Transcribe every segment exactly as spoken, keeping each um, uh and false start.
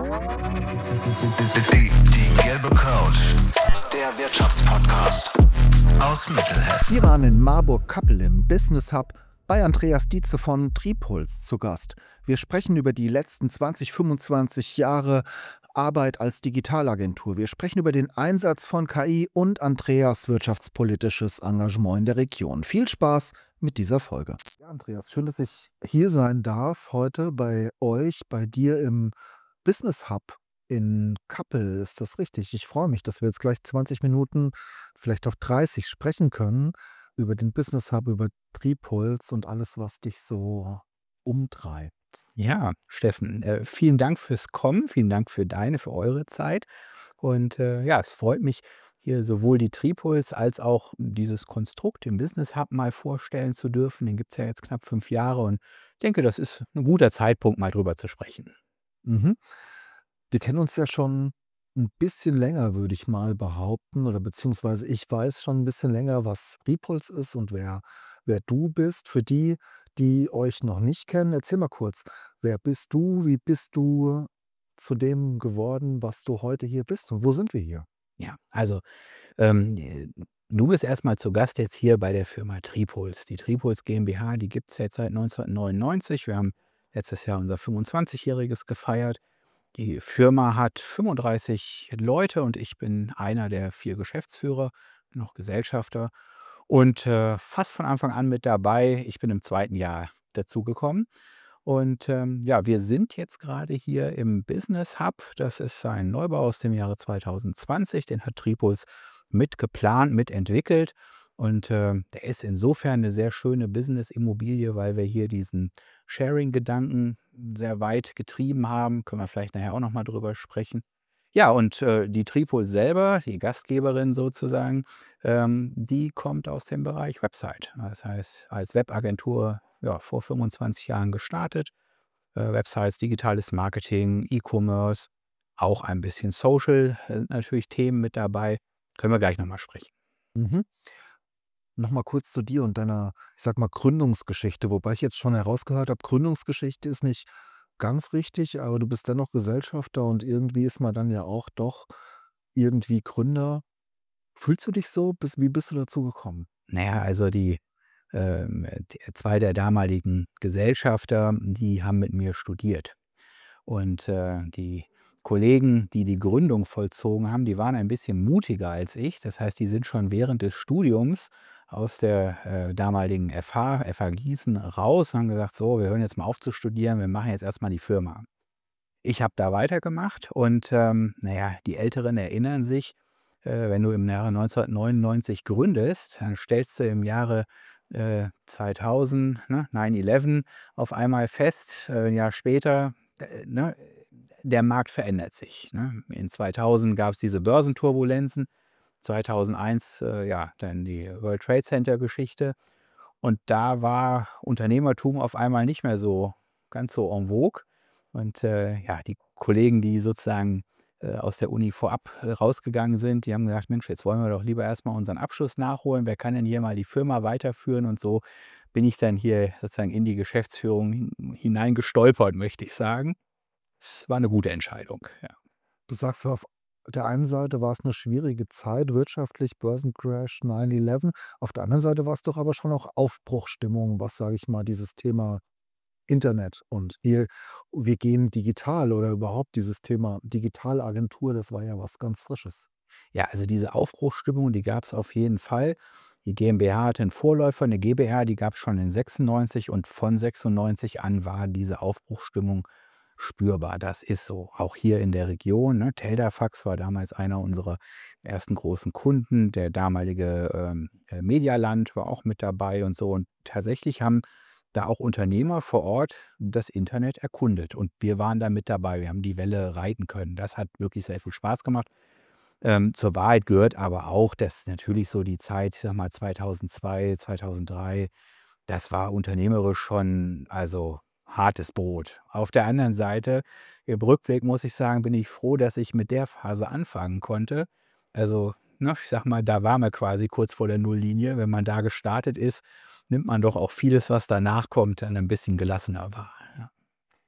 Die, die gelbe Couch, der Wirtschaftspodcast aus Mittelhessen. Wir waren in Marburg-Kappel im Business Hub bei Andreas Dietze von Tripuls zu Gast. Wir sprechen über die letzten zwanzig, fünfundzwanzig Jahre Arbeit als Digitalagentur. Wir sprechen über den Einsatz von K I und Andreas wirtschaftspolitisches Engagement in der Region. Viel Spaß mit dieser Folge. Ja, Andreas, schön, dass ich hier sein darf heute bei euch, bei dir im Business Hub in Kappel. Ist das richtig? Ich freue mich, dass wir jetzt gleich zwanzig Minuten, vielleicht auch dreißig sprechen können über den Business Hub, über Tripuls und alles, was dich so umtreibt. Ja, Steffen, äh, vielen Dank fürs Kommen, vielen Dank für deine, für eure Zeit. Und äh, ja, es freut mich, hier sowohl die Tripuls als auch dieses Konstrukt im Business Hub mal vorstellen zu dürfen. Den gibt es ja jetzt knapp fünf Jahre und ich denke, das ist ein guter Zeitpunkt, mal drüber zu sprechen. Mhm. Wir kennen uns ja schon ein bisschen länger, würde ich mal behaupten, oder beziehungsweise ich weiß schon ein bisschen länger, was Tripuls ist und wer, wer du bist. Für die, die euch noch nicht kennen, erzähl mal kurz, wer bist du, wie bist du zu dem geworden, was du heute hier bist und wo sind wir hier? Ja, also ähm, äh, du bist erstmal zu Gast jetzt hier bei der Firma Tripuls. Die Tripuls GmbH, die gibt es jetzt seit neunzehnhundertneunundneunzig. Wir haben letztes Jahr unser fünfundzwanzigjähriges gefeiert. Die Firma hat fünfunddreißig Leute und ich bin einer der vier Geschäftsführer, noch Gesellschafter und äh, fast von Anfang an mit dabei. Ich bin im zweiten Jahr dazugekommen. Und ähm, ja, wir sind jetzt gerade hier im Business Hub. Das ist ein Neubau aus dem Jahre zweitausendzwanzig. Den hat Tripuls mit geplant, mitentwickelt. Und ähm, der ist insofern eine sehr schöne Business-Immobilie, weil wir hier diesen Sharing-Gedanken sehr weit getrieben haben. Können wir vielleicht nachher auch nochmal drüber sprechen. Ja, und äh, die Tripuls selber, die Gastgeberin sozusagen, ähm, die kommt aus dem Bereich Website. Das heißt, als Webagentur ja, vor fünfundzwanzig Jahren gestartet. Äh, Websites, digitales Marketing, E-Commerce, auch ein bisschen Social, äh, natürlich Themen mit dabei. Können wir gleich nochmal sprechen. Mhm. Nochmal kurz zu dir und deiner, ich sag mal, Gründungsgeschichte, wobei ich jetzt schon herausgehört habe, Gründungsgeschichte ist nicht ganz richtig, aber du bist dennoch Gesellschafter und irgendwie ist man dann ja auch doch irgendwie Gründer. Fühlst du dich so? Bis, wie bist du dazu gekommen? Naja, also die, ähm, die zwei der damaligen Gesellschafter, die haben mit mir studiert. Und äh, die Kollegen, die die Gründung vollzogen haben, die waren ein bisschen mutiger als ich. Das heißt, die sind schon während des Studiums aus der äh, damaligen F H, F H Gießen raus und haben gesagt, so, wir hören jetzt mal auf zu studieren, wir machen jetzt erstmal die Firma. Ich habe da weitergemacht und ähm, naja, die Älteren erinnern sich, äh, wenn du im Jahre neunzehnhundertneunundneunzig gründest, dann stellst du im Jahre äh, zweitausend, ne, neun elf, auf einmal fest, äh, ein Jahr später, äh, ne, der Markt verändert sich. Ne? In zweitausend gab es diese Börsenturbulenzen, zweitausendeins äh, ja, dann die World Trade Center Geschichte und da war Unternehmertum auf einmal nicht mehr so ganz so en vogue. Und äh, ja, die Kollegen, die sozusagen äh, aus der Uni vorab äh, rausgegangen sind, die haben gesagt, Mensch, jetzt wollen wir doch lieber erstmal unseren Abschluss nachholen. Wer kann denn hier mal die Firma weiterführen? Und so bin ich dann hier sozusagen in die Geschäftsführung hin- hineingestolpert, möchte ich sagen. Es war eine gute Entscheidung, ja. Du sagst, auf der einen Seite war es eine schwierige Zeit, wirtschaftlich, Börsencrash, neun elf. Auf der anderen Seite war es doch aber schon auch Aufbruchstimmung, was, sage ich mal, dieses Thema Internet und wir, wir gehen digital oder überhaupt dieses Thema Digitalagentur, das war ja was ganz Frisches. Ja, also diese Aufbruchsstimmung, die gab es auf jeden Fall. Die GmbH hatte einen Vorläufer, eine GbR, die gab es schon in sechsundneunzig und von sechsundneunzig an war diese Aufbruchsstimmung spürbar. Das ist so. Auch hier in der Region, ne? Teldafax war damals einer unserer ersten großen Kunden. Der damalige ähm, äh, Medialand war auch mit dabei und so. Und tatsächlich haben da auch Unternehmer vor Ort das Internet erkundet. Und wir waren da mit dabei. Wir haben die Welle reiten können. Das hat wirklich sehr viel Spaß gemacht. Ähm, zur Wahrheit gehört aber auch, dass natürlich so die Zeit, ich sage mal zweitausendzwei, zweitausenddrei, das war unternehmerisch schon, also hartes Brot. Auf der anderen Seite, im Rückblick muss ich sagen, bin ich froh, dass ich mit der Phase anfangen konnte. Also, ne, ich sage mal, da waren wir quasi kurz vor der Nulllinie. Wenn man da gestartet ist, nimmt man doch auch vieles, was danach kommt, dann ein bisschen gelassener wahr, ja.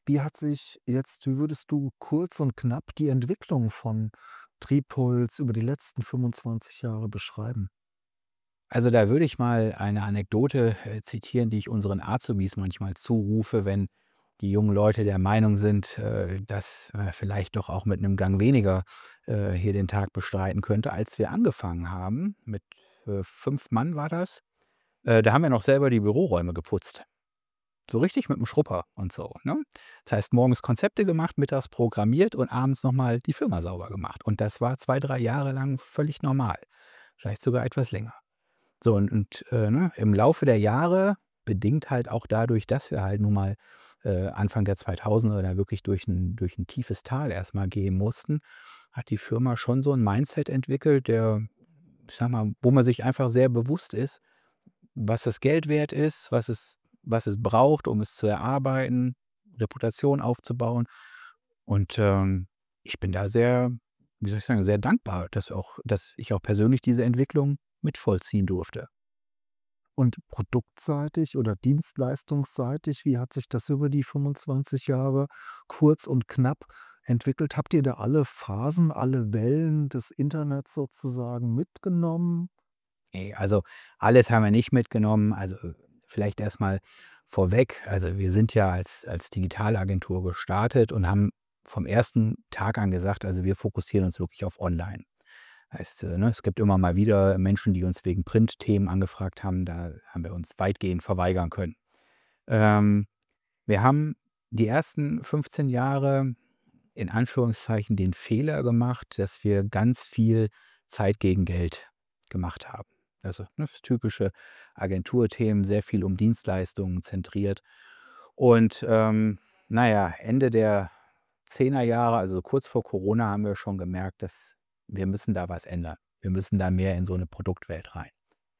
Wie hat sich jetzt wie würdest du kurz und knapp die Entwicklung von Trippuls über die letzten fünfundzwanzig Jahre beschreiben? Also, da würde ich mal eine Anekdote, äh, zitieren, die ich unseren Azubis manchmal zurufe, wenn die jungen Leute der Meinung sind, äh, dass man vielleicht doch auch mit einem Gang weniger, äh, hier den Tag bestreiten könnte. Als wir angefangen haben, mit, äh, fünf Mann war das, äh, da haben wir noch selber die Büroräume geputzt. So richtig mit dem Schrupper und so, ne? Das heißt, morgens Konzepte gemacht, mittags programmiert und abends noch mal die Firma sauber gemacht. Und das war zwei drei Jahre lang völlig normal, vielleicht sogar etwas länger. So und und, äh, ne, im Laufe der Jahre, bedingt halt auch dadurch, dass wir halt nun mal, äh, Anfang der zweitausender da wirklich durch ein durch ein tiefes Tal erst mal gehen mussten, hat die Firma schon so ein Mindset entwickelt, der, ich sage mal, wo man sich einfach sehr bewusst ist, was das Geld wert ist, was es was es braucht, um es zu erarbeiten, Reputation aufzubauen. Und, ähm, ich bin da sehr, wie soll ich sagen, sehr dankbar, dass auch dass ich auch persönlich diese Entwicklung mit vollziehen durfte. Und produktseitig oder dienstleistungsseitig, wie hat sich das über die fünfundzwanzig Jahre kurz und knapp entwickelt? Habt ihr da alle Phasen, alle Wellen des Internets sozusagen mitgenommen? Ne, also alles haben wir nicht mitgenommen. Also, äh, vielleicht erst mal vorweg, also wir sind ja als als Digitalagentur gestartet und haben vom ersten Tag an gesagt: „Also, wir fokussieren uns wirklich auf online.“ Heißt, äh, ne, es gibt immer mal wieder Menschen, die uns wegen Printthemen angefragt haben, da haben wir uns weitgehend verweigern können. Ähm, Wir haben die ersten fünfzehn Jahre in Anführungszeichen den Fehler gemacht, dass wir ganz viel Zeit gegen Geld gemacht haben. Also, ne, das typische Agenturthemen, sehr viel um Dienstleistungen zentriert. Und, ähm, na ja, Ende der zehner Jahre, also kurz vor Corona, haben wir schon gemerkt, dass wir müssen da was ändern. Wir müssen da mehr in so eine Produktwelt rein.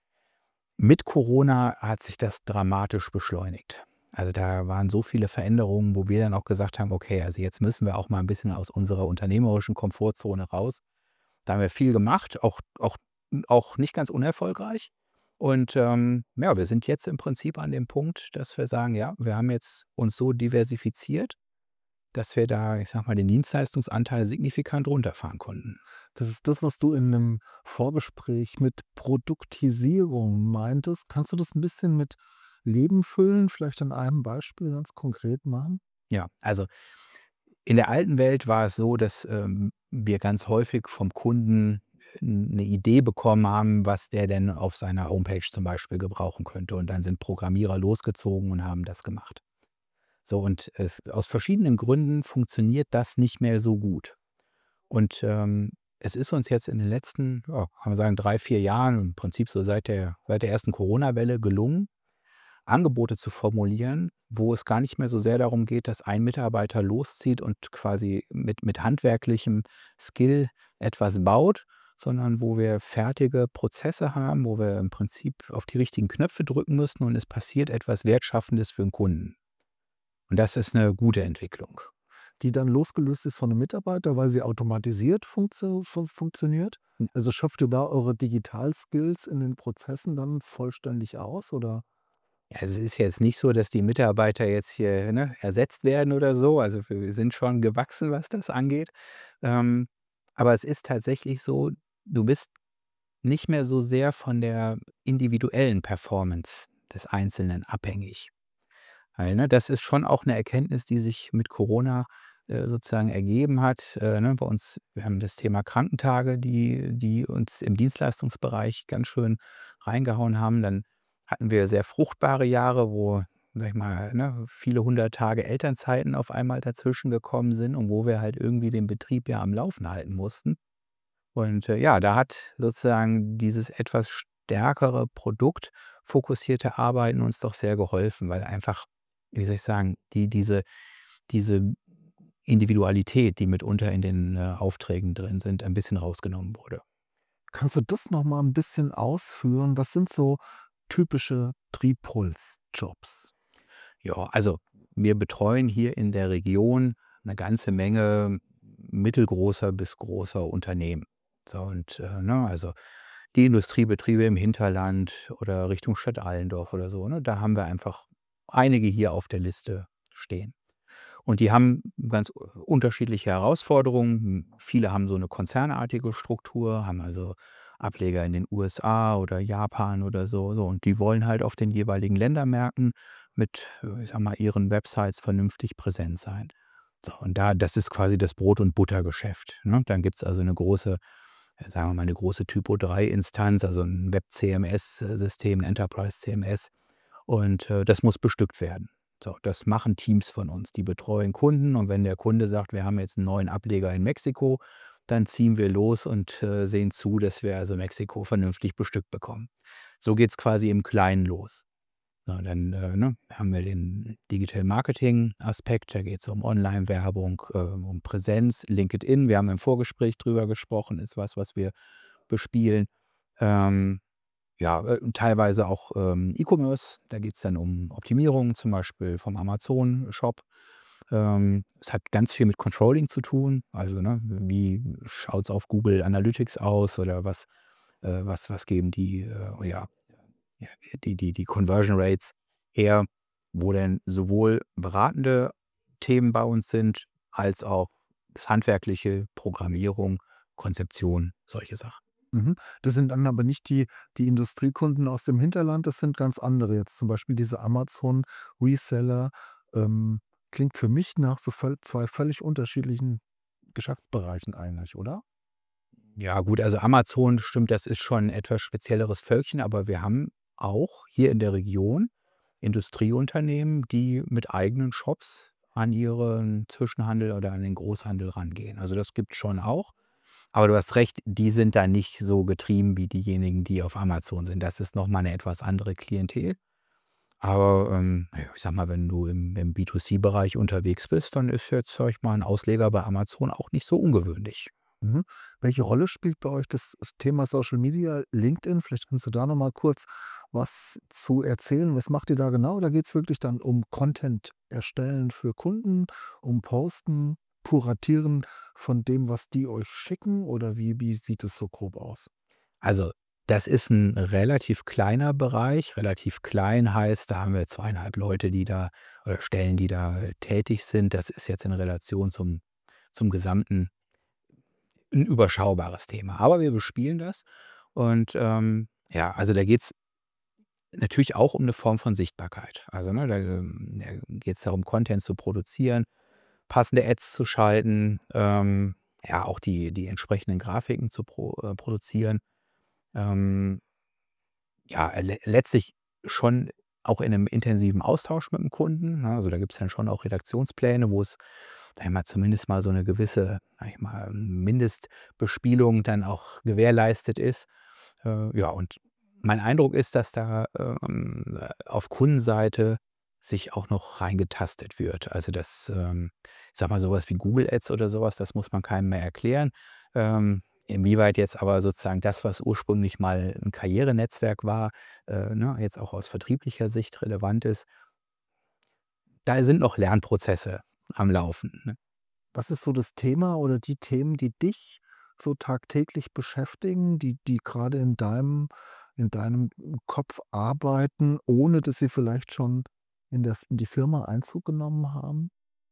Mit Corona hat sich das dramatisch beschleunigt. Also, da waren so viele Veränderungen, wo wir dann auch gesagt haben: „Okay, also jetzt müssen wir auch mal ein bisschen aus unserer unternehmerischen Komfortzone raus.“ Da haben wir viel gemacht, auch auch auch nicht ganz unerfolgreich. Und, ähm, ja, wir sind jetzt im Prinzip an dem Punkt, dass wir sagen: „Ja, wir haben jetzt uns so diversifiziert, dass wir da, ich sage mal, den Dienstleistungsanteil signifikant runterfahren konnten.“ Das ist das, was du in 'nem Vorgespräch mit Produktisierung meintest. Kannst du das 'n bisschen mit Leben füllen, vielleicht an einem Beispiel ganz konkret machen? Ja, also in der alten Welt war es so, dass, ähm, wir ganz häufig vom Kunden 'ne Idee bekommen haben, was der denn auf seiner Homepage zum Beispiel gebrauchen könnte. Und dann sind Programmierer losgezogen und haben das gemacht. So, und es aus verschiedenen Gründen funktioniert das nicht mehr so gut. Und, ähm, es ist uns jetzt in den letzten, ja, kann man sagen, drei vier Jahren, im Prinzip so seit der seit der ersten Corona-Welle gelungen, Angebote zu formulieren, wo es gar nicht mehr so sehr darum geht, dass ein Mitarbeiter loszieht und quasi mit mit handwerklichem Skill etwas baut, sondern wo wir fertige Prozesse haben, wo wir im Prinzip auf die richtigen Knöpfe drücken müssen und es passiert etwas Wertschaffendes für 'n Kunden. Und das ist eine gute Entwicklung. Die dann losgelöst ist von 'nem Mitarbeiter, weil sie automatisiert funktio fun funktioniert? Also, schöpft ihr da eure Digital-Skills in den Prozessen dann vollständig aus, oder? Ja, also es ist jetzt nicht so, dass die Mitarbeiter jetzt hier, ne, ersetzt werden oder so. Also, wir sind schon gewachsen, was das angeht. Ähm, aber es ist tatsächlich so, du bist nicht mehr so sehr von der individuellen Performance des Einzelnen abhängig. Weil, ne, das ist schon auch eine Erkenntnis, die sich mit Corona, äh, sozusagen ergeben hat. Äh, ne, bei uns wir haben das Thema Krankentage, die die uns im Dienstleistungsbereich ganz schön reingehauen haben. Dann hatten wir sehr fruchtbare Jahre, wo, sage ich mal, ne, viele hundert Tage Elternzeiten auf einmal dazwischen gekommen sind und wo wir halt irgendwie den Betrieb ja am Laufen halten mussten. Und, äh, ja, da hat sozusagen dieses etwas stärkere produktfokussierte Arbeiten uns doch sehr geholfen, weil einfach, wie soll ich sagen, die diese diese Individualität, die mitunter in den, äh, Aufträgen drin sind, ein bisschen rausgenommen wurde. Kannst du das noch mal 'n bisschen ausführen? Was sind so typische Tripulsjobs? Ja, also wir betreuen hier in der Region eine ganze Menge mittelgroßer bis großer Unternehmen. So und, äh, ne, also die Industriebetriebe im Hinterland oder Richtung Stadt Allendorf oder so, ne? Da haben wir einfach einige hier auf der Liste stehen. Und die haben ganz unterschiedliche Herausforderungen. Viele haben so eine konzernartige Struktur, haben also Ableger in den U S A oder Japan oder so so und die wollen halt auf den jeweiligen Ländermärkten mit, äh, ich sage mal, ihren Websites vernünftig präsent sein. So, und da das ist quasi das Brot und Buttergeschäft, ne? Dann gibt's also eine große, äh, sagen wir mal, eine große Typo drei Instanz, also ein Web-C M S-System, 'n Enterprise-C M S und, äh, das muss bestückt werden. So, das machen Teams von uns. Die betreuen Kunden und wenn der Kunde sagt: „Wir haben jetzt einen neuen Ableger in Mexiko“, dann ziehen wir los und, äh, sehen zu, dass wir also Mexiko vernünftig bestückt bekommen. So geht's quasi im Kleinen los. So, dann, äh, ne, haben wir den Digital-Marketing-Aspekt, da geht's um Online-Werbung, äh, um Präsenz, LinkedIn, wir haben im Vorgespräch drüber gesprochen, ist was, was wir bespielen. Ähm, ja, äh, und teilweise auch, ähm, E-Commerce, da geht's dann um Optimierung, zum Beispiel vom Amazon-Shop. Ähm, es hat ganz viel mit Controlling zu tun, also, ne, wie schaut's auf Google Analytics aus oder was äh, was was geben die, äh, ja ja, die die die Conversion Rates her, wo denn sowohl beratende Themen bei uns sind, als auch das handwerkliche, Programmierung, Konzeption, solche Sachen. Mhm. Das sind dann aber nicht die die Industriekunden aus dem Hinterland, das sind ganz andere jetzt, zum Beispiel diese Amazon-Reseller, ähm, klingt für mich nach so völ zwei völlig unterschiedlichen Geschäftsbereichen eigentlich, oder? Ja gut, also Amazon, stimmt, das ist schon 'n etwas spezielleres Völkchen, aber wir haben auch hier in der Region Industrieunternehmen, die mit eigenen Shops an ihren Zwischenhandel oder an den Großhandel rangehen. Also, das gibt's schon auch. Aber du hast recht, die sind da nicht so getrieben wie diejenigen, die auf Amazon sind. Das ist noch mal 'ne etwas andere Klientel. Aber, ähm, na ja, ich sage mal, wenn du im im B zwei C-Bereich unterwegs bist, dann ist jetzt, sage ich mal, 'n Ausleger bei Amazon auch nicht so ungewöhnlich. Mhm. Welche Rolle spielt bei euch das das Thema Social Media, LinkedIn? Vielleicht kannst du da noch mal kurz was zu erzählen. Was macht ihr da genau? Da geht's wirklich dann um Content erstellen für Kunden, um Posten, Kuratieren von dem, was die euch schicken oder wie wie sieht es so grob aus? Also, das ist 'n relativ kleiner Bereich. Relativ klein heißt, da haben wir zweieinhalb Leute, die da oder Stellen, die da äh, tätig sind. Das ist jetzt in Relation zum zum Gesamten 'n überschaubares Thema. Aber wir bespielen das und, ähm, ja, also, da geht's natürlich auch um 'ne Form von Sichtbarkeit. Also, ne, da, ähm, ja, geht's darum, Content zu produzieren, passende Ads zu schalten, ähm, ja, auch die die entsprechenden Grafiken zu pro äh, produzieren. Ähm Ja, äh, le letztlich schon auch in 'nem intensiven Austausch mit dem Kunden, ne? Also, da gibt's dann schon auch Redaktionspläne, wo es, sage ich mal, zumindest mal so 'ne gewisse, sage ich mal, Mindestbespielung dann auch gewährleistet ist. Äh, ja, und mein Eindruck ist, dass da, ähm, äh, auf Kundenseite sich auch noch reingetastet wird. Also, das, ähm ich sage mal, so was wie Google Ads oder so was, das muss man keinem mehr erklären. Ähm, inwieweit jetzt aber sozusagen das, was ursprünglich mal 'n Karrierenetzwerk war, äh, ne, jetzt auch aus vertrieblicher Sicht relevant ist, da sind noch Lernprozesse am Laufen, ne? Was ist so das Thema oder die Themen, die dich so tagtäglich beschäftigen, die die gerade in deinem in deinem Kopf arbeiten, ohne dass sie vielleicht schon in der in die Firma Einzug genommen haben?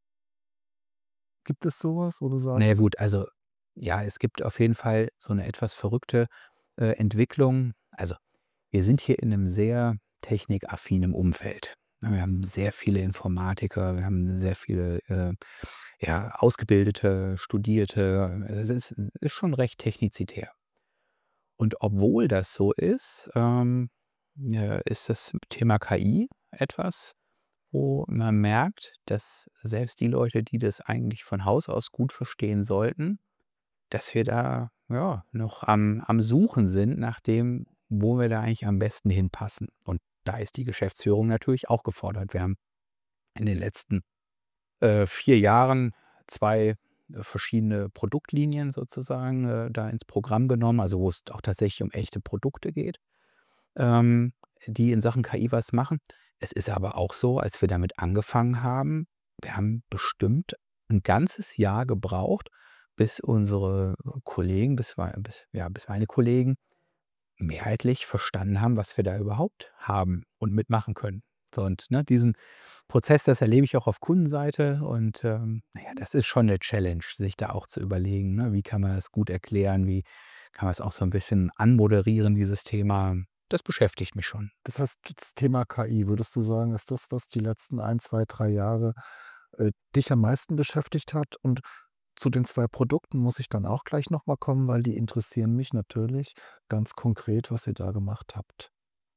Gibt es sowas, wo du Na ja sagst gut, also, ja, es gibt auf jeden Fall so 'ne etwas verrückte, äh, Entwicklung. Also, wir sind hier in 'nem sehr technikaffinen Umfeld, ne? Wir haben sehr viele Informatiker, wir haben sehr viele, äh, ja, ausgebildete, Studierte. Es ist ist schon recht technizitär. Und obwohl das so ist, ähm, äh, ist das Thema K I etwas, wo man merkt, dass selbst die Leute, die das eigentlich von Haus aus gut verstehen sollten, dass wir da, ja, noch am am Suchen sind nach dem, wo wir da eigentlich am besten hinpassen. Und da ist die Geschäftsführung natürlich auch gefordert. Wir haben in den letzten, äh, vier Jahren zwei äh, verschiedene Produktlinien sozusagen, äh, da ins Programm genommen, also wo es auch tatsächlich um echte Produkte geht, ähm, die in Sachen K I was machen. Es ist aber auch so, als wir damit angefangen haben, wir haben bestimmt ein ganzes Jahr gebraucht, bis unsere Kollegen, bis mei bis ja, bis meine Kollegen mehrheitlich verstanden haben, was wir da überhaupt haben und mitmachen können. So und, ne, diesen Prozess, das erlebe ich auch auf Kundenseite und, ähm, na ja, das ist schon 'ne Challenge, sich da auch zu überlegen, ne, wie kann man das gut erklären, wie kann man es auch so 'n bisschen anmoderieren, dieses Thema. Das beschäftigt mich schon. Das heißt, das Thema K I, würdest du sagen, ist das, was die letzten ein, zwei, drei Jahre, äh, dich am meisten beschäftigt hat? Und zu den zwei Produkten muss ich dann auch gleich noch mal kommen, weil die interessieren mich natürlich ganz konkret, was ihr da gemacht habt.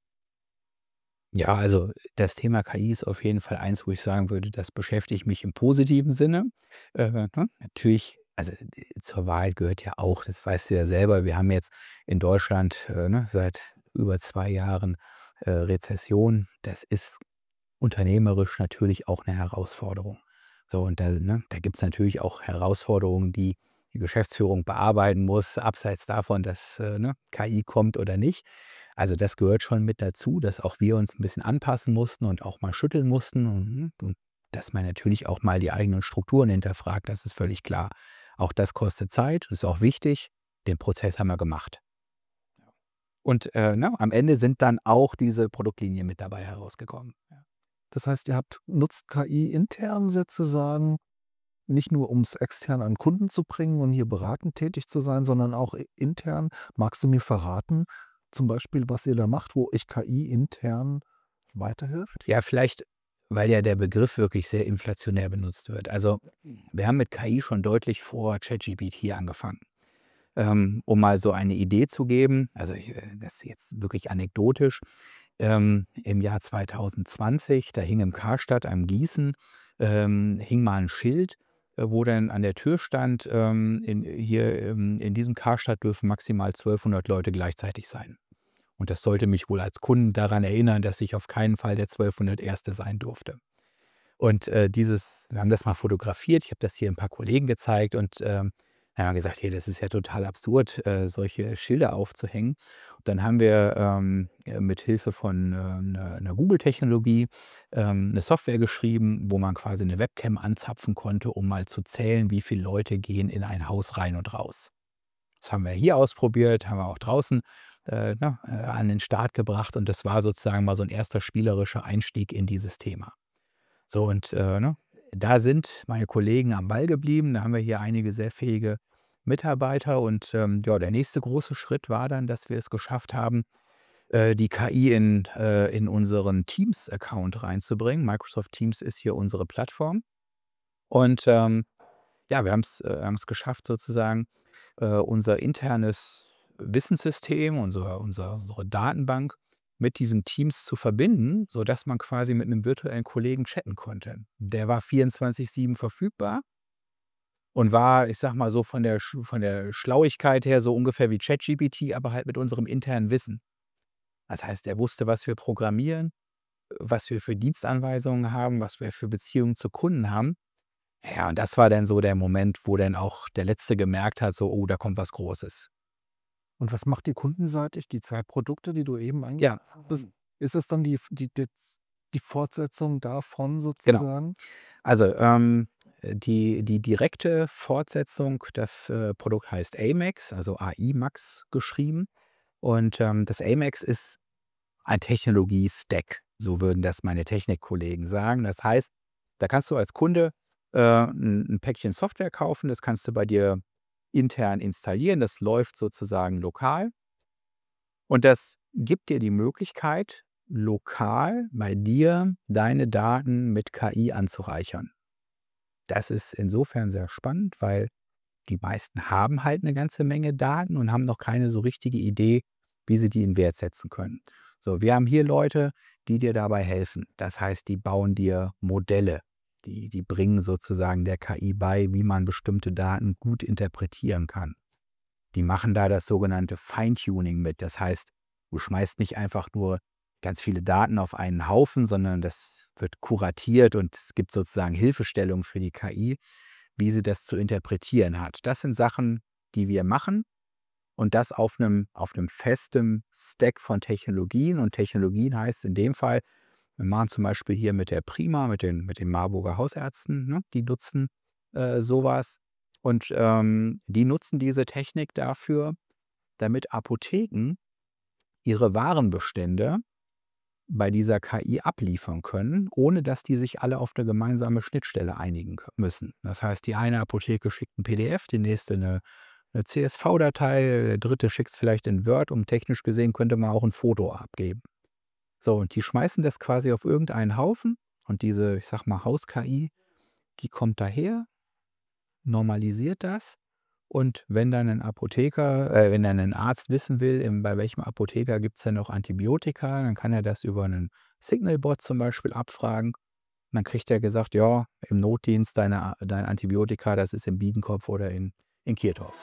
Ja, also das Thema K I ist auf jeden Fall eins, wo ich sagen würde, das beschäftigt mich im positiven Sinne. Äh, ne? Natürlich, also äh, zur Wahrheit gehört ja auch, das weißt du ja selber, wir haben jetzt in Deutschland äh, ne, seit über zwei Jahren äh, Rezession. Das ist unternehmerisch natürlich auch eine Herausforderung. So, und da, ne, da gibt es natürlich auch Herausforderungen, die die Geschäftsführung bearbeiten muss, abseits davon, dass äh, ne, K I kommt oder nicht. Also das gehört schon mit dazu, dass auch wir uns ein bisschen anpassen mussten und auch mal schütteln mussten und, und dass man natürlich auch mal die eigenen Strukturen hinterfragt, das ist völlig klar. Auch das kostet Zeit, ist auch wichtig. Den Prozess haben wir gemacht. Und äh, ne, am Ende sind dann auch diese Produktlinien mit dabei herausgekommen. Ja. Das heißt, ihr habt nutzt K I intern sozusagen, nicht nur um es extern an Kunden zu bringen und hier beratend tätig zu sein, sondern auch i intern. Magst du mir verraten, zum Beispiel, was ihr da macht, wo euch K I intern weiterhilft? Ja, vielleicht, weil ja der Begriff wirklich sehr inflationär benutzt wird. Also, wir haben mit K I schon deutlich vor ChatGPT angefangen. Ähm, um mal so eine Idee zu geben, also ich, äh, das ist jetzt wirklich anekdotisch, ähm, im Jahr zwanzig zwanzig, da hing im Karstadt am Gießen, ähm, hing mal ein Schild, äh, wo dann an der Tür stand, ähm, in hier, ähm, in diesem Karstadt dürfen maximal zwölfhundert Leute gleichzeitig sein. Und das sollte mich wohl als Kunden daran erinnern, dass ich auf keinen Fall der zwölfhundert Erste sein durfte. Und, äh, dieses wir haben das mal fotografiert, ich habe das hier ein paar Kollegen gezeigt und, ähm, dann haben wir gesagt: „Hey, das ist ja total absurd, äh, solche Schilder aufzuhängen.“ Und dann haben wir, ähm, äh, mit Hilfe von, äh, 'ner 'ner Google-Technologie, ähm, 'ne Software geschrieben, wo man quasi eine Webcam anzapfen konnte, um mal zu zählen, wie viele Leute gehen in ein Haus rein und raus. Das haben wir hier ausprobiert, haben wir auch draußen, äh, ne, äh, an den Start gebracht und das war sozusagen mal so ein erster spielerischer Einstieg in dieses Thema. So und, äh, ne, da sind meine Kollegen am Ball geblieben. Da haben wir hier einige sehr fähige Mitarbeiter und, ähm, ja, der nächste große Schritt war dann, dass wir es geschafft haben, äh, die K I in äh, in unseren Teams-Account reinzubringen. Microsoft Teams ist hier unsere Plattform und, ähm, ja, wir haben's äh, haben's geschafft sozusagen, äh, unser internes Wissenssystem, unser unser unsere Datenbank mit diesen Teams zu verbinden, sodass man quasi mit einem virtuellen Kollegen chatten konnte. Der war vierundzwanzig sieben verfügbar und war, ich sage mal so, von der Sch von der Schlauigkeit her so ungefähr wie ChatGPT, aber halt mit unserem internen Wissen. Das heißt, er wusste, was wir programmieren, was wir für Dienstanweisungen haben, was wir für Beziehungen zu Kunden haben. Ja, und das war dann so der Moment, wo dann auch der Letzte gemerkt hat, so: „Oh, da kommt was Großes.“ Und was macht ihr kundenseitig, die zwei Produkte, die du eben Ja, angesprochen hattest? Ist es dann die die die die Fortsetzung davon genau. sozusagen? Also, ähm, äh, die die direkte Fortsetzung, das, äh, Produkt heißt Amax, also A I Max geschrieben. Und, ähm, das Amax ist ein Technologie-Stack, so würden das meine Technikkollegen sagen. Das heißt, da kannst du als Kunde, äh, 'n 'n Päckchen Software kaufen, das kannst du bei dir intern installieren, das läuft sozusagen lokal und das gibt dir die Möglichkeit, lokal bei dir deine Daten mit K I anzureichern. Das ist insofern sehr spannend, weil die meisten haben halt eine ganze Menge Daten und haben noch keine so richtige Idee, wie sie die in Wert setzen können. So, wir haben hier Leute, die dir dabei helfen. Das heißt, die bauen dir Modelle. Die die bringen sozusagen der K I bei, wie man bestimmte Daten gut interpretieren kann. Die machen da das sogenannte Feintuning mit. Das heißt, du schmeißt nicht einfach nur ganz viele Daten auf einen Haufen, sondern das wird kuratiert und es gibt sozusagen Hilfestellungen für die K I, wie sie das zu interpretieren hat. Das sind Sachen, die wir machen und das auf einem auf einem festen Stack von Technologien. Und Technologien heißt in dem Fall, wir machen zum Beispiel hier mit der Prima, mit den mit den Marburger Hausärzten, ne? Die nutzen, äh, so und, ähm, die nutzen diese Technik dafür, damit Apotheken ihre Warenbestände bei dieser K I abliefern können, ohne dass die sich alle auf eine gemeinsame Schnittstelle einigen kö müssen. Das heißt, die eine Apotheke schickt 'n P D F, die nächste eine 'ne C S V-Datei, der dritte schickt's vielleicht in Word und technisch gesehen könnte man auch ein Foto abgeben. So, und die schmeißen das quasi auf irgendeinen Haufen und diese, ich sage mal, Haus-K I, die kommt daher, normalisiert das und wenn dann ein Apotheker äh, wenn dann ein Arzt wissen will, in bei welchem Apotheker gibt's denn noch Antibiotika, dann kann er das über einen Signalbot zum Beispiel abfragen. Und dann kriegt er gesagt: „Ja, im Notdienst deine A dein Antibiotika, das ist in Biedenkopf oder in in Kirchdorf.“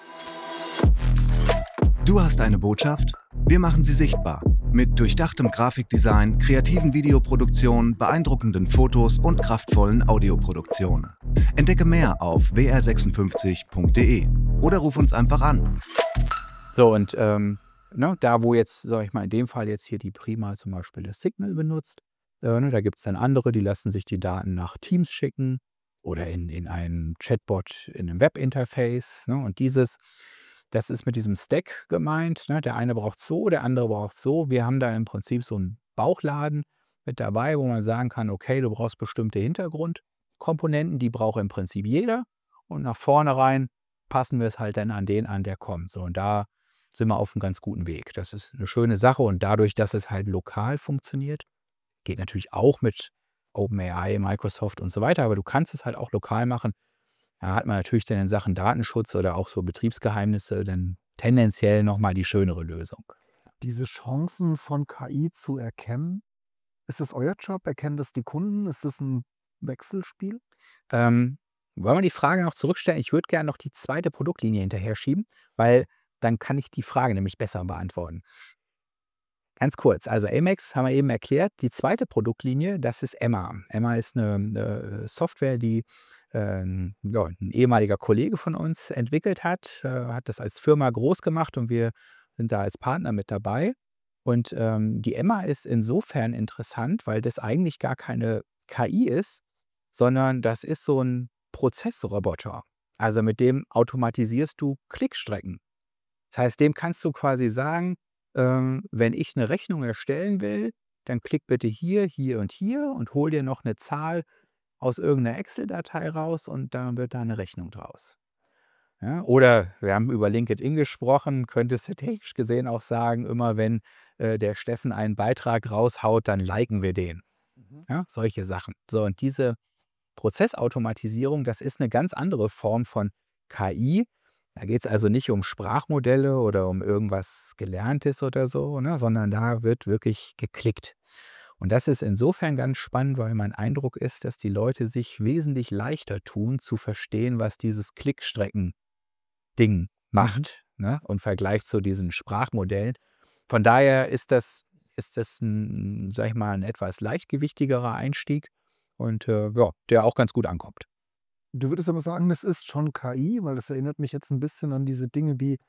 Du hast eine Botschaft? Wir machen sie sichtbar. Mit durchdachtem Grafikdesign, kreativen Videoproduktionen, beeindruckenden Fotos und kraftvollen Audioproduktionen. Entdecke mehr auf w r sechsundfünfzig punkt de oder ruf uns einfach an. So und, ähm, ne, da wo jetzt, sage ich mal, in dem Fall jetzt hier die Prima zum Beispiel das Signal benutzt, äh, ne, da gibt's dann andere, die lassen sich die Daten nach Teams schicken oder in in einen Chatbot in 'nem Webinterface, ne? Und dieses das ist mit diesem Stack gemeint, ne? Der eine braucht's so, der andere braucht's so. Wir haben da im Prinzip so 'n Bauchladen mit dabei, wo man sagen kann: „Okay, du brauchst bestimmte Hintergrundkomponenten, die braucht im Prinzip jeder und nach vorne rein passen wir es halt dann an den an, der kommt.“ So, und da sind wir auf 'm ganz guten Weg. Das ist 'ne schöne Sache und dadurch, dass es halt lokal funktioniert, geht natürlich auch mit OpenAI, Microsoft und so weiter, aber du kannst es halt auch lokal machen. Da hat man natürlich dann in Sachen Datenschutz oder auch so Betriebsgeheimnisse dann tendenziell noch mal die schönere Lösung. Diese Chancen von K I zu erkennen, ist das euer Job? Erkennen das die Kunden? Ist das 'n Wechselspiel? Ähm, wollen wir die Frage noch zurückstellen? Ich würde gern noch die zweite Produktlinie hinterher schieben, weil dann kann ich die Frage nämlich besser beantworten. Ganz kurz, also Amex haben wir eben erklärt. Die zweite Produktlinie, das ist Emma. Emma ist 'ne 'ne Software, die, ähm, ja, 'n ehemaliger Kollege von uns entwickelt hat, äh, hat das als Firma groß gemacht und wir sind da als Partner mit dabei. Und, ähm, die Emma ist insofern interessant, weil das eigentlich gar keine K I ist, sondern das ist so 'n Prozessroboter. Also, mit dem automatisierst du Klickstrecken. Das heißt, dem kannst du quasi sagen, ähm: „Wenn ich 'ne Rechnung erstellen will, dann klick bitte hier, hier und hier und hol dir noch 'ne Zahl aus irgend 'ner Excel-Datei raus und dann wird da 'ne Rechnung draus.“ Ja, oder wir haben über LinkedIn gesprochen, könntest du technisch gesehen auch sagen: „Immer wenn, äh, der Steffen einen Beitrag raushaut, dann liken wir den.“ Mhm. Ja, solche Sachen. So, und diese Prozessautomatisierung, das ist 'ne ganz andere Form von K I. Da geht's also nicht um Sprachmodelle oder um irgendwas Gelerntes oder so, ne, sondern da wird wirklich geklickt. Und das ist insofern ganz spannend, weil mein Eindruck ist, dass die Leute sich wesentlich leichter tun, zu verstehen, was dieses Klickstrecken-Ding Mhm. macht, ne, im Vergleich zu diesen Sprachmodellen. Von daher ist das ist das 'n, sage ich mal, 'n etwas leichtgewichtigerer Einstieg und, äh, ja, der auch ganz gut ankommt. Du würdest aber sagen, das ist schon K I, weil das erinnert mich jetzt 'n bisschen an diese Dinge wie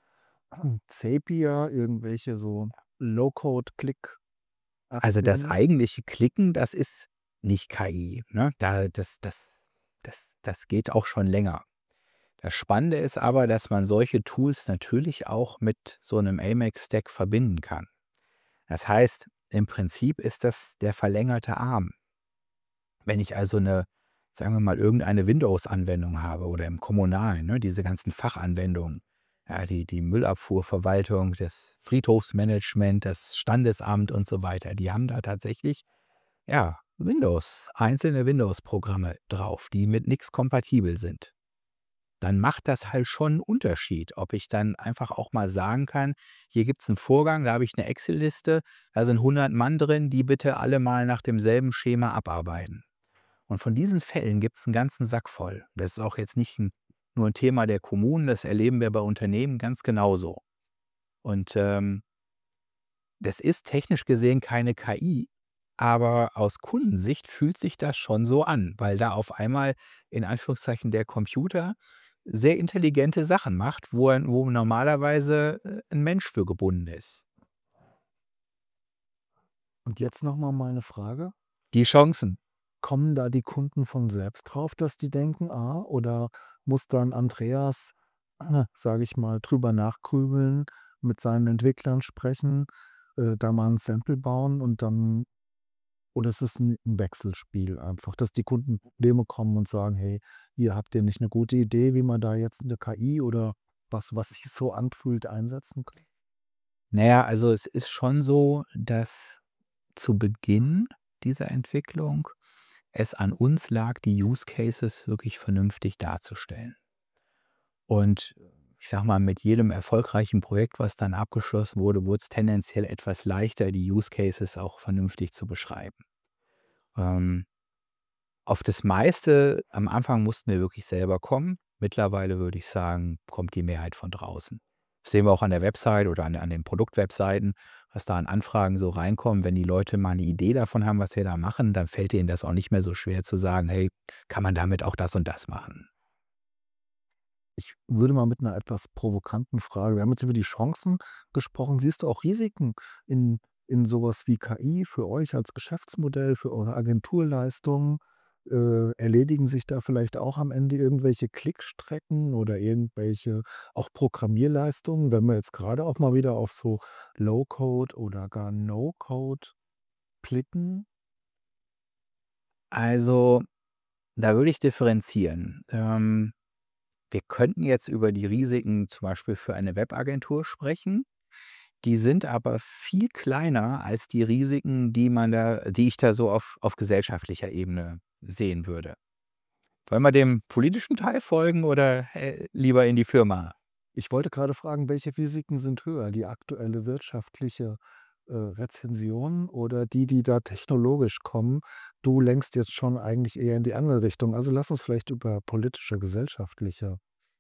Zapier, irgendwelche so Low-Code-Click-Apps Also, das irgendwie? eigentliche Klicken, das ist nicht K I, ne? Da das das das das geht auch schon länger. Das Spannende ist aber, dass man solche Tools natürlich auch mit so 'nem Amex-Stack verbinden kann. Das heißt, im Prinzip ist das der verlängerte Arm. Wenn ich also 'ne, sagen wir mal, irgendeine Windows-Anwendung habe oder im Kommunalen, ne, diese ganzen Fachanwendungen, ja, die die Müllabfuhrverwaltung, das Friedhofsmanagement, das Standesamt und so weiter, die haben da tatsächlich, ja, Windows einzelne Windows-Programme drauf, die mit nix kompatibel sind. Dann macht das halt schon 'n Unterschied, ob ich dann einfach auch mal sagen kann: „Hier gibt's 'n Vorgang, da habe ich 'ne Excel-Liste, da sind hundert Mann drin, die bitte alle mal nach demselben Schema abarbeiten.“ Und von diesen Fällen gibt's 'n ganzen Sack voll. Das ist auch jetzt nicht 'n nur 'n Thema der Kommunen, das erleben wir bei Unternehmen ganz genauso. Und, ähm das ist technisch gesehen keine K I, aber aus Kundensicht fühlt sich das schon so an, weil da auf einmal in Anführungszeichen der Computer sehr intelligente Sachen macht, wo er wo normalerweise, äh, 'n Mensch für gebunden ist. Und jetzt noch mal meine Frage. Die Chancen. Kommen da die Kunden von selbst drauf, dass die denken: „Ah“, oder muss dann Andreas, sage ich mal, drüber nachgrübeln, mit seinen Entwicklern sprechen, äh, da mal 'n Sample bauen und dann Oder ist es 'n 'n Wechselspiel einfach, dass die Kunden Probleme kommen und sagen: „Hey, hier, habt ihr nicht 'ne gute Idee, wie man da jetzt 'ne K I oder was was sich so anfühlt, einsetzen kann?“ Na ja, also es ist schon so, dass zu Beginn dieser Entwicklung es an uns lag, die Use Cases wirklich vernünftig darzustellen. Und ich sage mal, mit jedem erfolgreichen Projekt, was dann abgeschlossen wurde, wurde es tendenziell etwas leichter, die Use Cases auch vernünftig zu beschreiben. Ähm, auf das meiste am Anfang mussten wir wirklich selber kommen. Mittlerweile würde ich sagen, kommt die Mehrheit von draußen. Das sehen wir auch an der Website oder an an den Produktwebseiten, was da an Anfragen so reinkommen. Wenn die Leute mal 'ne Idee davon haben, was wir da machen, dann fällt denen das auch nicht mehr so schwer zu sagen: „Hey, kann man damit auch das und das machen?“ Ich würde mal mit 'ner etwas provokanten Frage wir haben jetzt über die Chancen gesprochen. Siehst du auch Risiken in in so was wie K I für euch als Geschäftsmodell, für eure Agenturleistungen? Äh, erledigen sich da vielleicht auch am Ende irgendwelche Klickstrecken oder irgendwelche auch Programmierleistungen, wenn wir jetzt grade auch mal wieder auf so Low-Code oder gar No-Code blicken? Also, da würde ich differenzieren. Ähm, wir könnten jetzt über die Risiken zum Beispiel für eine Webagentur sprechen. Die sind aber viel kleiner als die Risiken, die man da die ich da so auf auf gesellschaftlicher Ebene sehen würde. Wollen wir dem politischen Teil folgen oder, äh, lieber in die Firma? Ich wollte grade fragen, welche Risiken sind höher, die aktuelle wirtschaftliche, äh, Rezension oder die, die da technologisch kommen? Du lenkst jetzt schon eigentlich eher in die andere Richtung. Also, lass uns vielleicht über politische, gesellschaftliche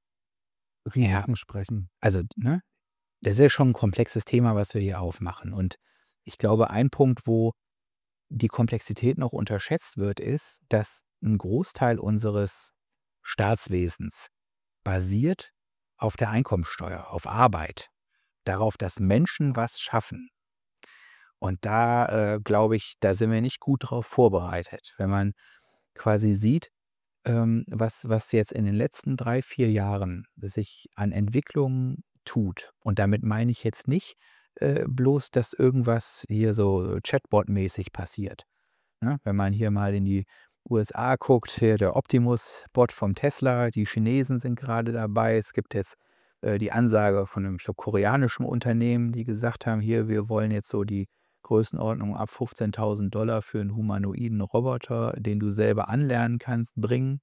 Ja, Risiken sprechen. also, ne, das ist ja schon 'n komplexes Thema, was wir hier aufmachen. Und ich glaube, ein Punkt, wo die Komplexität noch unterschätzt wird, ist, dass 'n Großteil unseres Staatswesens basiert auf der Einkommensteuer, auf Arbeit, darauf, dass Menschen was schaffen. Und da, äh, glaube ich, da sind wir nicht gut drauf vorbereitet. Wenn man quasi sieht, ähm, was was jetzt in den letzten drei, vier Jahren sich an Entwicklungen tut. Und damit meine ich jetzt nicht, äh, bloß, dass irgendwas hier so Chatbot-mäßig passiert, ne? Wenn man hier mal in die U S A guckt, hier der Optimus-Bot von Tesla, die Chinesen sind grade dabei. Es gibt jetzt, äh, die Ansage von 'nem, ich glaube, koreanischen Unternehmen, die gesagt haben: „Hier, wir wollen jetzt so die Größenordnung ab fünfzehntausend Dollar für 'n humanoiden Roboter, den du selber anlernen kannst, bringen.“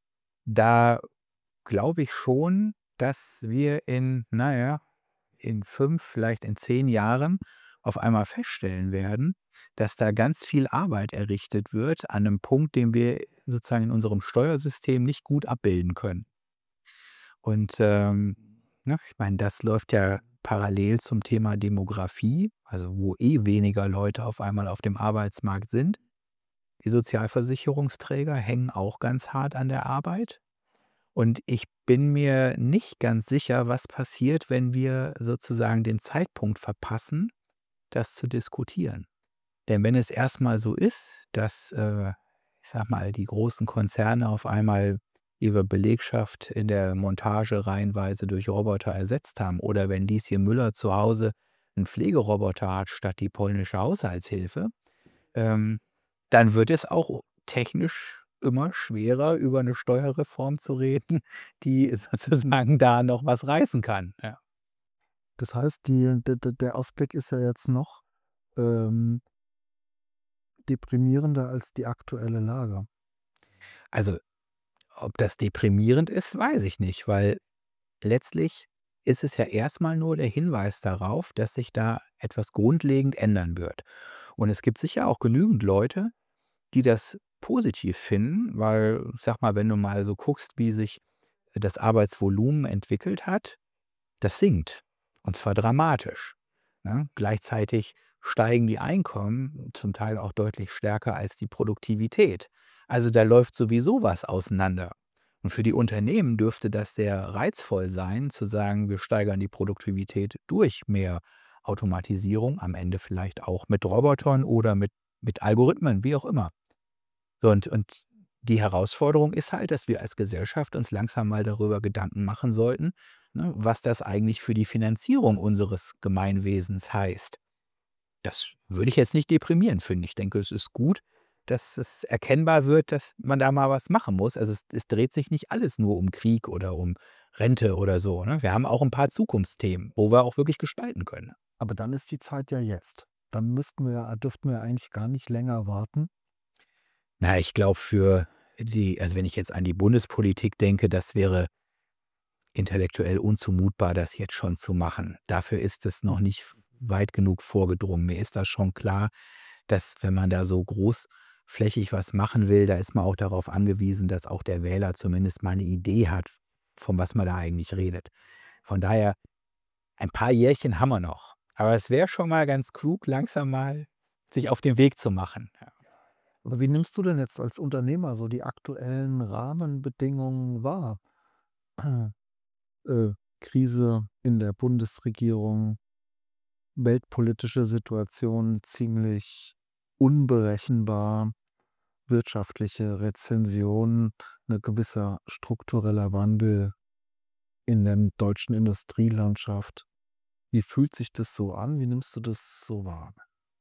Da glaube ich schon, dass wir in, na ja, in fünf, vielleicht in zehn Jahren auf einmal feststellen werden, dass da ganz viel Arbeit errichtet wird an 'nem Punkt, den wir sozusagen in unserem Steuersystem nicht gut abbilden können. Und, ähm, ne, ich meine, das läuft ja parallel zum Thema Demografie, also wo eh weniger Leute auf einmal auf dem Arbeitsmarkt sind. Die Sozialversicherungsträger hängen auch ganz hart an der Arbeit. Und ich bin mir nicht ganz sicher, was passiert, wenn wir sozusagen den Zeitpunkt verpassen, das zu diskutieren. Denn wenn es erst mal so ist, dass, äh, ich sage mal, die großen Konzerne auf einmal ihre Belegschaft in der Montage reihenweise durch Roboter ersetzt haben oder wenn Lieschen Müller zu Hause 'n Pflegeroboter hat statt die polnische Haushaltshilfe, ähm, dann wird es auch technisch immer schwerer, über 'ne Steuerreform zu reden, die sozusagen da noch was reißen kann, ja. Das heißt, die d d der Ausblick ist ja jetzt noch, ähm deprimierender als die aktuelle Lage. Also, ob das deprimierend ist, weiß ich nicht, weil letztlich ist es ja erst mal nur der Hinweis darauf, dass sich da etwas grundlegend ändern wird. Und es gibt sicher auch genügend Leute, die das positiv finden, weil, sage mal, wenn du mal so guckst, wie sich das Arbeitsvolumen entwickelt hat, das sinkt, und zwar dramatisch, ne? Gleichzeitig steigen die Einkommen zum Teil auch deutlich stärker als die Produktivität. Also, da läuft sowieso was auseinander. Und für die Unternehmen dürfte das sehr reizvoll sein, zu sagen: „Wir steigern die Produktivität durch mehr Automatisierung“, am Ende vielleicht auch mit Robotern oder mit mit Algorithmen, wie auch immer. So und und die Herausforderung ist halt, dass wir als Gesellschaft uns langsam mal darüber Gedanken machen sollten, ne, was das eigentlich für die Finanzierung unseres Gemeinwesens heißt. Das würde ich jetzt nicht deprimierend finden. Ich denke, es ist gut, dass es erkennbar wird, dass man da mal was machen muss. Also, es es dreht sich nicht alles nur um Krieg oder um Rente oder so, ne? Wir haben auch ein paar Zukunftsthemen, wo wir auch wirklich gestalten können. Aber dann ist die Zeit ja jetzt. Dann müssten wir ja dürften wir eigentlich gar nicht länger warten. Na, ich glaube für die also, wenn ich jetzt an die Bundespolitik denke, das wäre intellektuell unzumutbar, das jetzt schon zu machen. Dafür ist es noch nicht f weit genug vorgedrungen. Mir ist das schon klar, dass wenn man da so großflächig was machen will, da ist man auch darauf angewiesen, dass auch der Wähler zumindest mal 'ne Idee hat, von was man da eigentlich redet. Von daher, ein paar Jährchen haben wir noch. Aber es wäre schon mal ganz klug, langsam mal sich auf den Weg zu machen, ja. Aber wie nimmst du denn jetzt als Unternehmer so die aktuellen Rahmenbedingungen wahr? Äh, Krise in der Bundesregierung, weltpolitische Situation ziemlich unberechenbar, wirtschaftliche Rezession, 'ne gewisser struktureller Wandel in der deutschen Industrielandschaft. Wie fühlt sich das so an? Wie nimmst du das so wahr?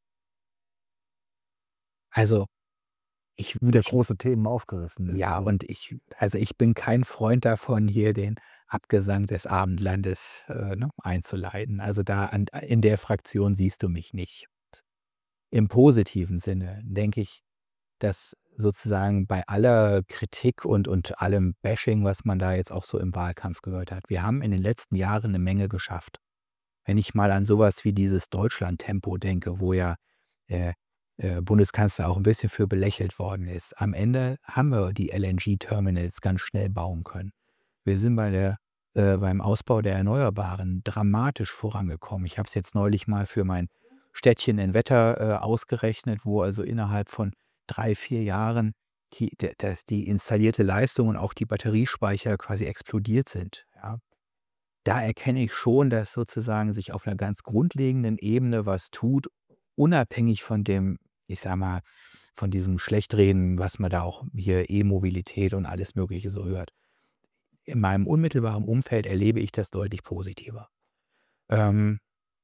Also, ich Wieder ich große Themen aufgerissen, ne? ja, Also, und ich also, ich bin kein Freund davon, hier den Abgesang des Abendlandes, äh, ne, einzuleiten. Also, da an in der Fraktion siehst du mich nicht. Im positiven Sinne denke ich, dass sozusagen bei aller Kritik und und allem Bashing, was man da jetzt auch so im Wahlkampf gehört hat, wir haben in den letzten Jahren 'ne Menge geschafft. Wenn ich mal an so was wie dieses Deutschland-Tempo denke, wo ja, äh, äh, Bundeskanzler auch 'n bisschen für belächelt worden ist. Am Ende haben wir die L N G-Terminals ganz schnell bauen können. Wir sind bei der äh, beim Ausbau der Erneuerbaren dramatisch vorangekommen. Ich habe es jetzt neulich mal für mein Städtchen in Wetter, äh, ausgerechnet, wo also innerhalb von drei, vier Jahren die der das die installierte Leistung und auch die Batteriespeicher quasi explodiert sind, ja. Da erkenne ich schon, dass sozusagen sich auf 'ner ganz grundlegenden Ebene was tut, unabhängig von dem, ich sage mal, von diesem Schlechtreden, was man da auch hier E-Mobilität und alles Mögliche so hört. In meinem unmittelbaren Umfeld erlebe ich das deutlich positiver. Ähm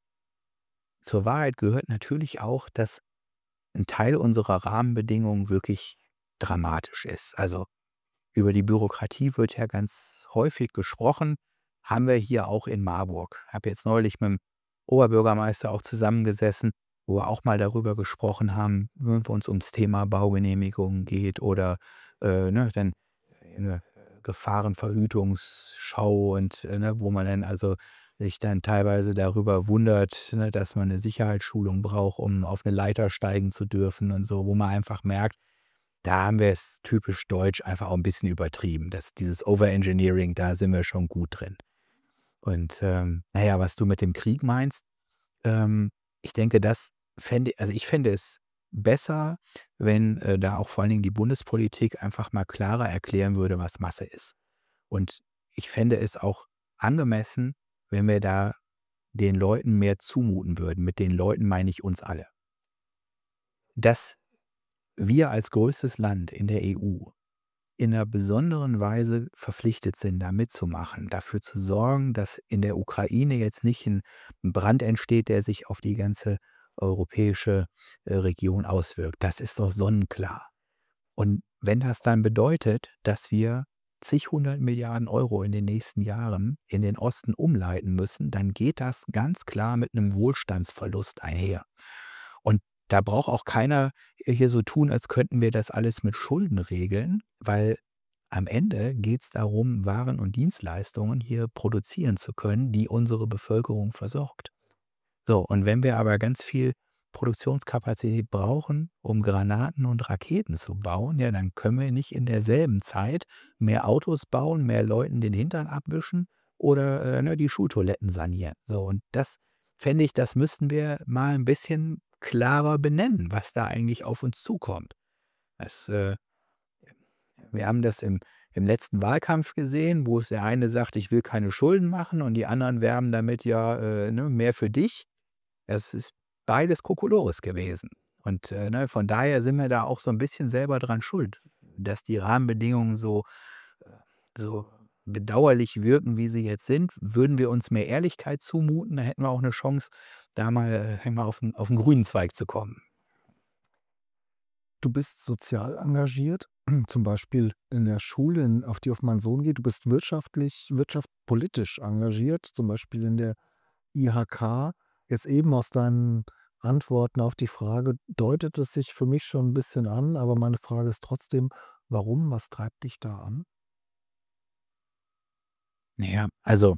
zur Wahrheit gehört natürlich auch, dass 'n Teil unserer Rahmenbedingungen wirklich dramatisch ist. Also, über die Bürokratie wird ja ganz häufig gesprochen, haben wir hier auch in Marburg. Habe jetzt neulich mit'm Oberbürgermeister auch zusammengesessen, wo wir auch mal darüber gesprochen haben, wenn wenn's ums Thema Baugenehmigungen geht oder, äh, ne, dann 'ne Gefahrenverhütungsschau und, äh, ne, wo man dann also sich dann teilweise darüber wundert, ne, dass man 'ne Sicherheitsschulung braucht, um auf 'ne Leiter steigen zu dürfen und so, wo man einfach merkt, da haben wir es typisch deutsch einfach auch 'n bisschen übertrieben. Das dieses Overengineering, da sind wir schon gut drin. Und, ähm, na ja, was du mit dem Krieg meinst, ähm, ich denke, das fände also, ich fände es besser, wenn, äh, da auch vor allen Dingen die Bundespolitik einfach mal klarer erklären würde, was Masse ist. Und ich fände es auch angemessen, wenn wir da den Leuten mehr zumuten würden. Mit den Leuten meine ich uns alle. Dass wir als größtes Land in der E U in 'ner besonderen Weise verpflichtet sind, da mitzumachen, dafür zu sorgen, dass in der Ukraine jetzt nicht 'n 'n Brand entsteht, der sich auf die ganze europäische, äh, Region auswirkt. Das ist doch sonnenklar. Und wenn das dann bedeutet, dass wir zig hundert Milliarden Euro in den nächsten Jahren in den Osten umleiten müssen, dann geht das ganz klar mit 'nem Wohlstandsverlust einher. Und da braucht auch keiner hier so tun, als könnten wir das alles mit Schulden regeln, weil am Ende geht's darum, Waren und Dienstleistungen hier produzieren zu können, die unsere Bevölkerung versorgt. So, und wenn wir aber ganz viel Produktionskapazität brauchen, um Granaten und Raketen zu bauen, ja, dann können wir nicht in derselben Zeit mehr Autos bauen, mehr Leuten den Hintern abwischen oder, äh, ne, die Schultoiletten sanieren. So, und das fände ich, das müssten wir mal 'n bisschen klarer benennen, was da eigentlich auf uns zukommt. Das, äh wir haben das im im letzten Wahlkampf gesehen, wo es der eine sagt: „Ich will keine Schulden machen“, und die anderen werben damit: „Ja, äh, ne, mehr für dich.“ Es ist beides Kokolores gewesen. Und, äh, ne, von daher sind wir da auch so 'n bisschen selber dran schuld, dass die Rahmenbedingungen so, äh, so bedauerlich wirken, wie sie jetzt sind, würden wir uns mehr Ehrlichkeit zumuten, dann hätten wir auch eine Chance, da mal, äh, mal auf 'n auf 'n grünen Zweig zu kommen. Du bist sozial engagiert, zum Beispiel in der Schule, in auf die auf meinen Sohn geht. Du bist wirtschaftlich wirtschaftspolitisch engagiert, zum Beispiel in der I H K. Jetzt eben aus deinen Antworten auf die Frage deutet es sich für mich schon ein bisschen an, aber meine Frage ist trotzdem: Warum? Was treibt dich da an? Na ja, also,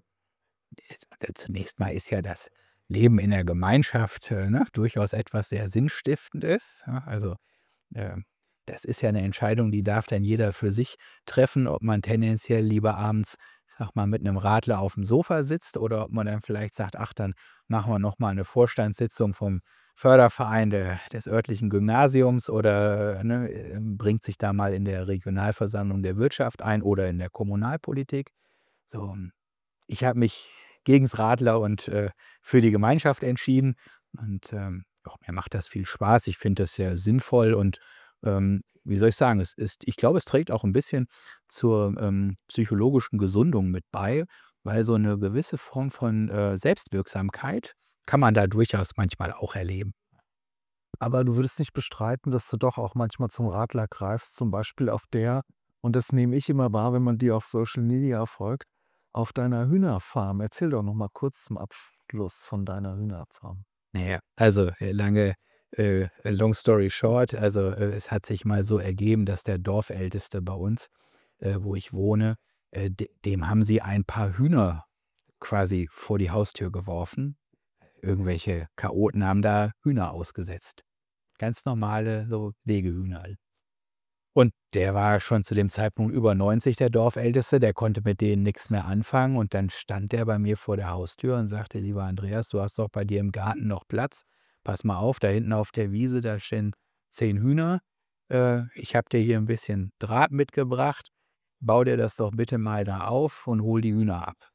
äh, zunächst mal ist ja das Leben in der Gemeinschaft, äh, ne, durchaus etwas sehr Sinnstiftendes, ja? Also, ähm, das ist ja eine Entscheidung, die darf dann jeder für sich treffen, ob man tendenziell lieber abends, ich sage mal, mit einem Radler auf dem Sofa sitzt oder ob man dann vielleicht sagt: „Ach, dann machen wir noch mal 'ne Vorstandssitzung vom Förderverein der des örtlichen Gymnasiums“ oder, ne, ähm, bringt sich da mal in der Regionalversammlung der Wirtschaft ein oder in der Kommunalpolitik. So, und ich habe mich gegens Radler und, äh, für die Gemeinschaft entschieden und, ähm, doch, mir macht das viel Spaß. Ich finde das sehr sinnvoll und, ähm, wie soll ich sagen, es ist ich glaube, es trägt auch ein bisschen zur, ähm, psychologischen Gesundung mit bei, weil so eine gewisse Form von, äh, Selbstwirksamkeit kann man da durchaus manchmal auch erleben. Aber du würdest nicht bestreiten, dass du doch auch manchmal zum Radler greifst, zum Beispiel auf der, und das nehme ich immer wahr, wenn man dir auf Social Media folgt, auf deiner Hühnerfarm. Erzähl doch noch mal kurz zum Abschluss von deiner Hühnerfarm. Na ja, also, äh, lange äh, long story short, also, äh, es hat sich mal so ergeben, dass der Dorfälteste bei uns, äh, wo ich wohne, äh, de dem haben sie ein paar Hühner quasi vor die Haustür geworfen. Irgendwelche Chaoten haben da Hühner ausgesetzt. Ganz normale, so Legehühner halt. Und der war schon zu dem Zeitpunkt über neunzig, der Dorfälteste, der konnte mit denen nichts mehr anfangen und dann stand der bei mir vor der Haustür und sagte: „Lieber Andreas, du hast doch bei dir im Garten noch Platz. Pass mal auf, da hinten auf der Wiese, da stehen zehn Hühner. Äh, ich habe dir hier ein bisschen Draht mitgebracht. Bau dir das doch bitte mal da auf und hol die Hühner ab.“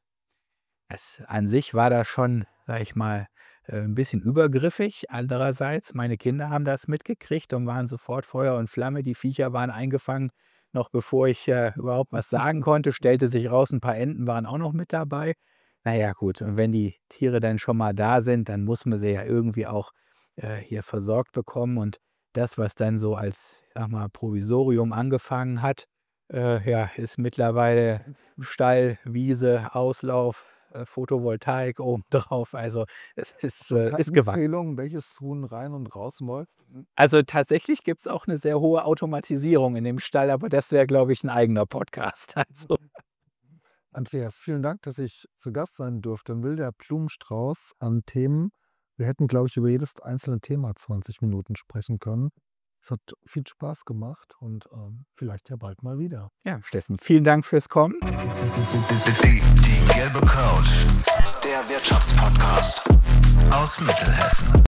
Es an sich war das schon, sage ich mal, äh, 'n bisschen übergriffig. Andererseits, meine Kinder haben das mitgekriegt und waren sofort Feuer und Flamme. Die Viecher waren eingefangen, noch bevor ich, äh, überhaupt was sagen konnte. Stellte sich raus, 'n paar Enten waren auch noch mit dabei. Na ja, gut, und wenn die Tiere dann schon mal da sind, dann muss man sie ja irgendwie auch, äh, hier versorgt bekommen. Und das, was dann so als, ich sage mal, Provisorium angefangen hat, äh, ja, ist mittlerweile Stall, Wiese, Auslauf, äh, Photovoltaik obendrauf. Also, es ist, So äh keine ist gewachsen. Empfehlung, welches Huhn rein und raus läuft? Also, tatsächlich gibt's auch 'ne sehr hohe Automatisierung in dem Stall, aber das wäre, glaube ich, 'n eigener Podcast. Also, Andreas, vielen Dank, dass ich zu Gast sein durfte. 'N wilder Blumenstrauß an Themen. Wir hätten, glaube ich, über jedes einzelne Thema zwanzig Minuten sprechen können. Es hat viel Spaß gemacht und, ähm, vielleicht ja bald mal wieder. ja, Steffen, vielen Dank fürs Kommen. Die, die gelbe Couch, der Wirtschaftspodcast aus Mittelhessen.